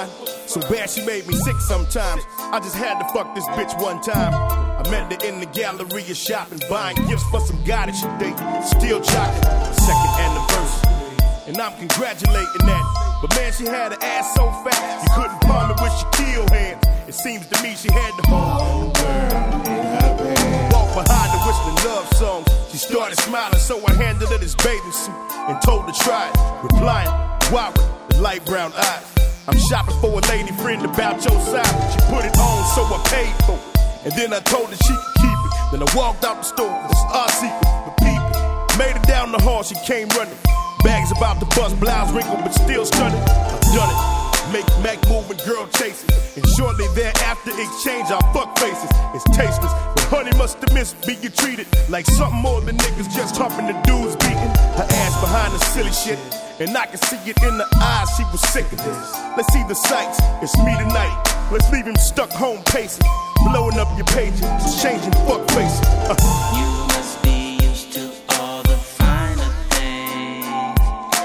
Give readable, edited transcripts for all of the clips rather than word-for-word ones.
mine. So bad she made me sick sometimes. I just had to fuck this bitch one time. I met her in the gallery of shopping, buying gifts for some guy that she date. Still jocking, second anniversary, and I'm congratulating that. But man, she had an ass so fat, you couldn't palm it with your kill hands. It seems to me she had the whole world in her hands. Walked behind her whistling love songs. She started smiling, so I handed her this bathing suit and told her try it. Replying, wow, with the light brown eyes. I'm shopping for a lady friend about your size. She put it on, so I paid for it. And then I told her she could keep it. Then I walked out the store, it's our secret, but peep it. Made it down the hall, she came running. Bags about to bust, blouse wrinkled, but still stunning. I've done it. Make Mac moving, girl chasing. And shortly thereafter, exchange our fuck faces. It's tasteless, but honey must have missed being treated like something more than niggas just humping the dudes beating. Her ass behind the silly shit, and I can see it in her eyes, she was sick of this. Let's see the sights, it's me tonight. Let's leave him stuck home pacing, blowing up your pages, just changing fuck faces. You must be used to all the finer things,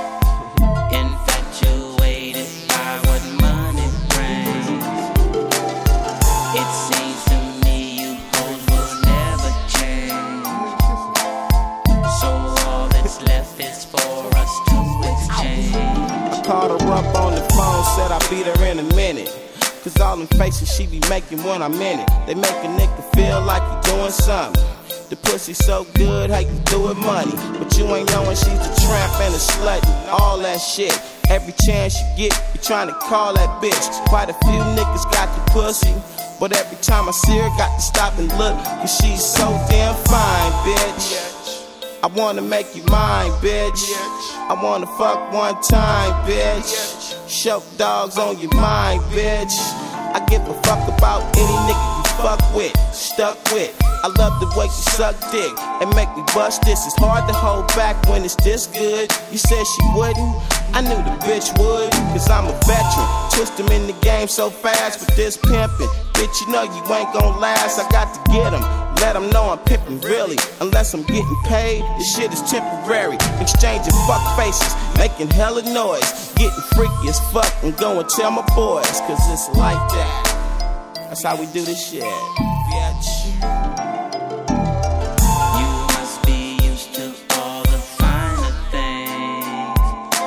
infatuated by what money brings. It seems to me you hoes will never change, so all that's left is for us to exchange. I called her up on the phone, said I'll be there in a minute. Cause all them faces she be making when I'm in it, they make a nigga feel like you doing something. The pussy so good, how you do it money, but you ain't knowing she's a tramp and a slut and all that shit. Every chance you get, you trying to call that bitch. Quite a few niggas got the pussy, but every time I see her, got to stop and look, cause she's so damn fine, bitch. I wanna make you mine, bitch. I wanna fuck one time, bitch. Choke dogs on your mind, bitch. I give a fuck about any nigga you fuck with, stuck with. I love the way you suck dick and make me bust this. It's hard to hold back when it's this good. You said she wouldn't, I knew the bitch would, cause I'm a veteran. Twist him in the game so fast with this pimpin'. Bitch, you know you ain't gon' last, I got to get him. Let them know I'm pimpin' really. Unless I'm getting paid, this shit is temporary. Exchanging fuck faces, making hella noise. Getting freaky as fuck and go and tell my boys, cause it's like that. That's how we do this shit, bitch. You must be used to all the finer things,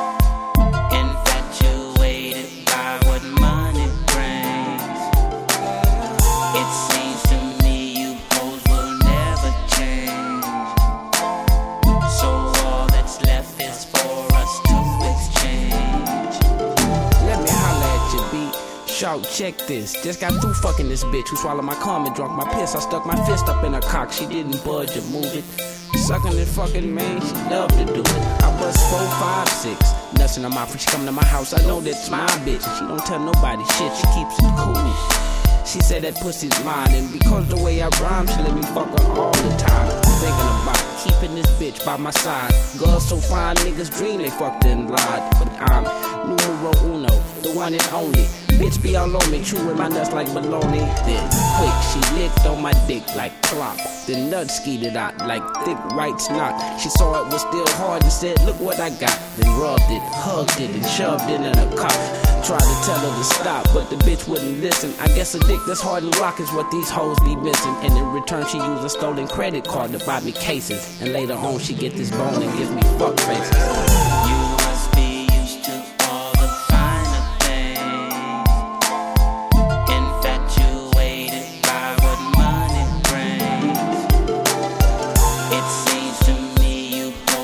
infatuated by what money brings. It seems to me you hoes will never change, so all that's left is for us to exchange. Let me holla at you, beat. Shout, check this. Just got through fucking this bitch who swallowed my cum and drunk my piss. I stuck my fist up in her cock, she didn't budge or move it. Sucking and fucking, man, she loved to do it. I bust 4, 5, 6. Nuts in her mouth when she come to my house. I know that's my bitch, and she don't tell nobody shit. She keeps it cool. She said that pussy's mine, and because the way I rhyme, she let me fuck her all the time. Thinking about keeping this bitch by my side. Girls so fine, niggas dream they fucked and lied. But I'm numero uno, the one and only. Bitch be all on me, chewing my nuts like bologna. Then quick, she licked on my dick like clock. Then nuts skeeted out like thick right snot. She saw it was still hard and said, look what I got. Then rubbed it, hugged it, and shoved it in her cock. Tried to tell her to stop, but the bitch wouldn't listen. I guess a dick that's hard to lock is what these hoes be missing. And in return, she used a stolen credit card to buy me cases. And later on, she get this bone and gives me fuck faces.